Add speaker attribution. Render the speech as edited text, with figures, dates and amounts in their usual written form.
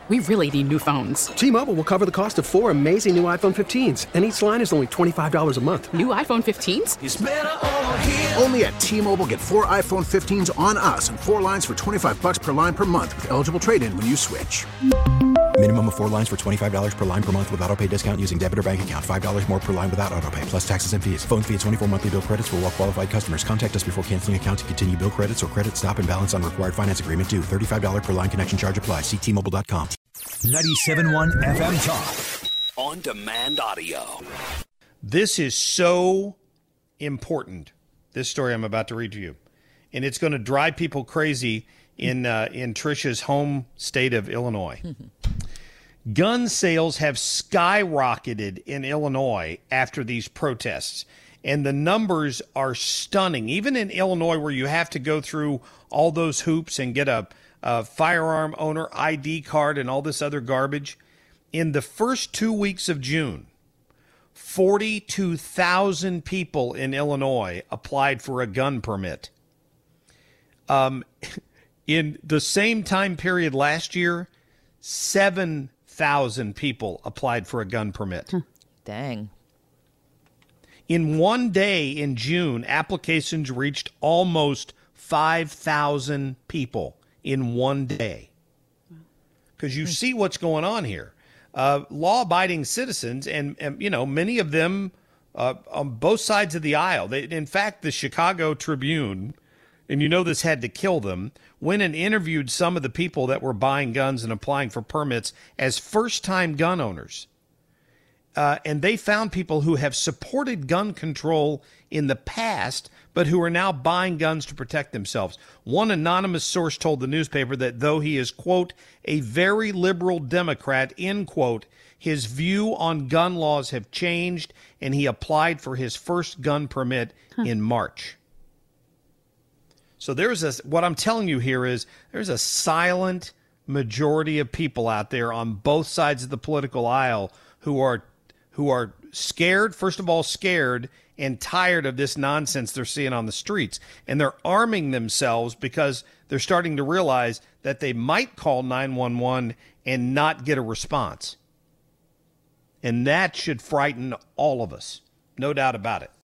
Speaker 1: We really need new phones.
Speaker 2: T-Mobile will cover the cost of 4 amazing new iPhone 15s, and each line is only $25 a month.
Speaker 1: New iPhone 15s?
Speaker 3: It's better over here.
Speaker 4: Only at T-Mobile, get 4 iPhone 15s on us and 4 lines for $25 per line per month with eligible trade-in when you switch.
Speaker 5: Minimum of 4 lines for $25 per line per month with autopay discount using debit or bank account. $5 more per line without autopay, plus taxes and fees. Phone fee at 24 monthly bill credits for well-qualified customers. Contact us before canceling account to continue bill credits or credit stop and balance on required finance agreement due. $35 per line connection charge applies. See T-Mobile.com.
Speaker 6: 97.1 FM Talk.
Speaker 7: On demand audio.
Speaker 8: This is so important, this story I'm about to read to you. And it's going to drive people crazy in Trisha's home state of Illinois. Gun sales have skyrocketed in Illinois after these protests. And the numbers are stunning. Even in Illinois, where you have to go through all those hoops and get a firearm owner ID card and all this other garbage. In the first 2 weeks of June, 42,000 people in Illinois applied for a gun permit. In the same time period last year, 7,000 people applied for a gun permit.
Speaker 9: Dang.
Speaker 8: In one day in June, applications reached almost 5,000 people in one day. Because you see what's going on here. Law-abiding citizens, and you know, many of them on both sides of the aisle. In fact, the Chicago Tribune, and you know this had to kill them, went and interviewed some of the people that were buying guns and applying for permits as first-time gun owners. And they found people who have supported gun control in the past, but who are now buying guns to protect themselves. One anonymous source told the newspaper that though he is, quote, a very liberal Democrat, end quote, his view on gun laws have changed, and he applied for his first gun permit in March. So what I'm telling you here is there's a silent majority of people out there on both sides of the political aisle who are scared, first of all, scared and tired of this nonsense they're seeing on the streets. And they're arming themselves because they're starting to realize that they might call 911 and not get a response. And that should frighten all of us. No doubt about it.